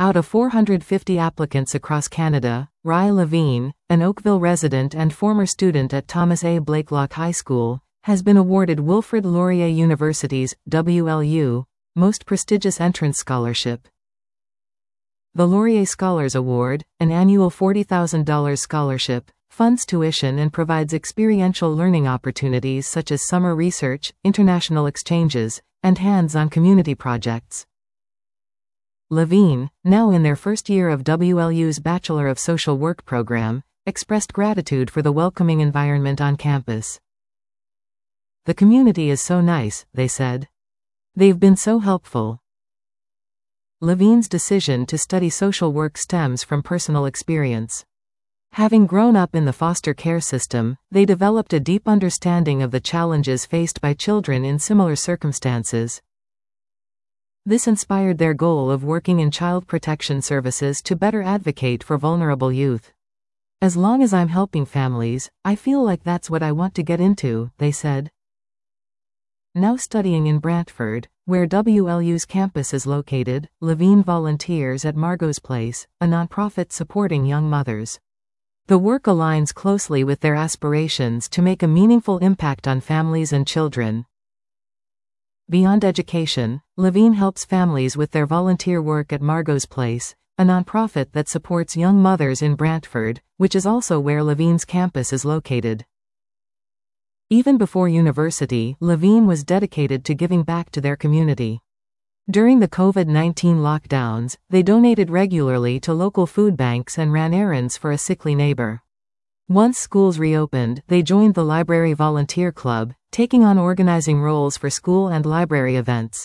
Out of 450 applicants across Canada, Rye Levine, an Oakville resident and former student at Thomas A. Blakelock High School, has been awarded Wilfrid Laurier University's WLU most prestigious entrance scholarship. The Laurier Scholars Award, an annual $40,000 scholarship, funds tuition and provides experiential learning opportunities such as summer research, international exchanges, and hands-on community projects. Levine, now in their first year of WLU's Bachelor of Social Work program, expressed gratitude for the welcoming environment on campus. "The community is so nice," they said. "They've been so helpful." Levine's decision to study social work stems from personal experience. Having grown up in the foster care system, they developed a deep understanding of the challenges faced by children in similar circumstances. This inspired their goal of working in child protection services to better advocate for vulnerable youth. "As long as I'm helping families, I feel like that's what I want to get into," they said. Now studying in Brantford, where WLU's campus is located, Levine volunteers at Margot's Place, a nonprofit supporting young mothers. The work aligns closely with their aspirations to make a meaningful impact on families and children. Beyond education, Levine helps families with their volunteer work at Margot's Place, a nonprofit that supports young mothers in Brantford, which is also where Levine's campus is located. Even before university, Levine was dedicated to giving back to their community. During the COVID-19 lockdowns, they donated regularly to local food banks and ran errands for a sickly neighbor. Once schools reopened, they joined the Library Volunteer Club, taking on organizing roles for school and library events.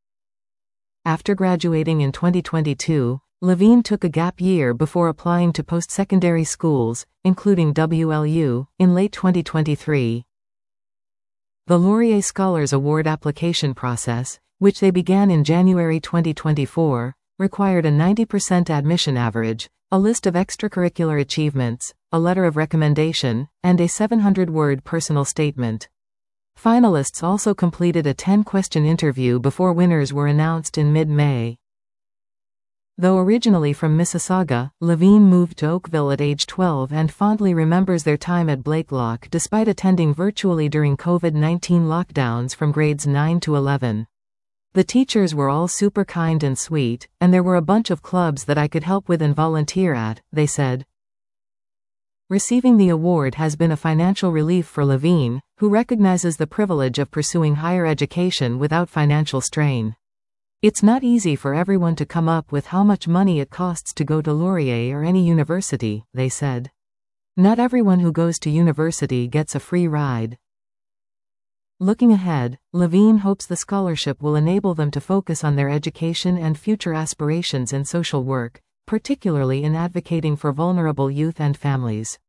After graduating in 2022, Levine took a gap year before applying to post-secondary schools, including WLU, in late 2023. The Laurier Scholars Award application process, which they began in January 2024, required a 90% admission average, a list of extracurricular achievements, a letter of recommendation, and a 700-word personal statement. Finalists also completed a 10-question interview before winners were announced in mid-May. Though originally from Mississauga, Levine moved to Oakville at age 12 and fondly remembers their time at Blakelock despite attending virtually during COVID-19 lockdowns from grades 9 to 11. "The teachers were all super kind and sweet, and there were a bunch of clubs that I could help with and volunteer at," they said. Receiving the award has been a financial relief for Levine, who recognizes the privilege of pursuing higher education without financial strain. "It's not easy for everyone to come up with how much money it costs to go to Laurier or any university," they said. "Not everyone who goes to university gets a free ride." Looking ahead, Levine hopes the scholarship will enable them to focus on their education and future aspirations in social work, particularly in advocating for vulnerable youth and families.